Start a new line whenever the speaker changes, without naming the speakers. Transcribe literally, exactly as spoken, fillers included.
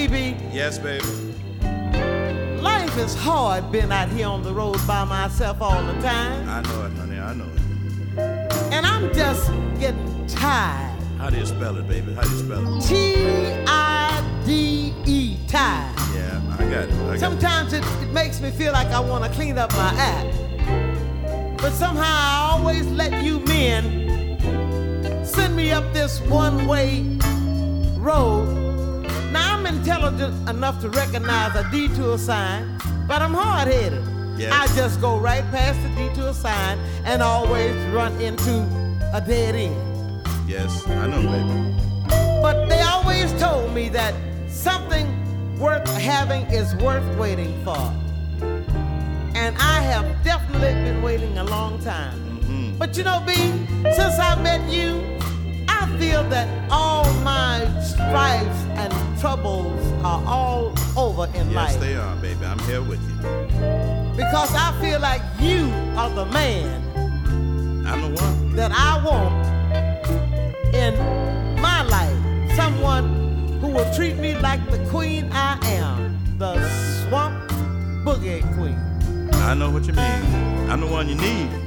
B.
Yes, baby.
Life is hard being out here on the road by myself all the time.
I know it, honey, I know it.
And I'm just getting tired.
How do you spell it, baby? How do you spell it?
T I D E, tired.
Yeah, I got it. I got
Sometimes it, it makes me feel like I want to clean up my act. But somehow I always let you men send me up this one-way road. Now I'm intelligent enough to recognize a detour sign, but I'm hard-headed.
Yes.
I just go right past the detour sign and always run into a dead end.
Yes, I know, baby.
But they always told me that something worth having is worth waiting for. And I have definitely been waiting a long time.
Mm-hmm.
But you know, B, since I met you, I feel that all my strifes and troubles are all over in
Yes,
life.
Yes, they are, baby. I'm here with you.
Because I feel like you are the man.
I'm the one.
That I want in my life. Someone who will treat me like the queen I am. The swamp boogie queen.
I know what you mean. I'm the one you need.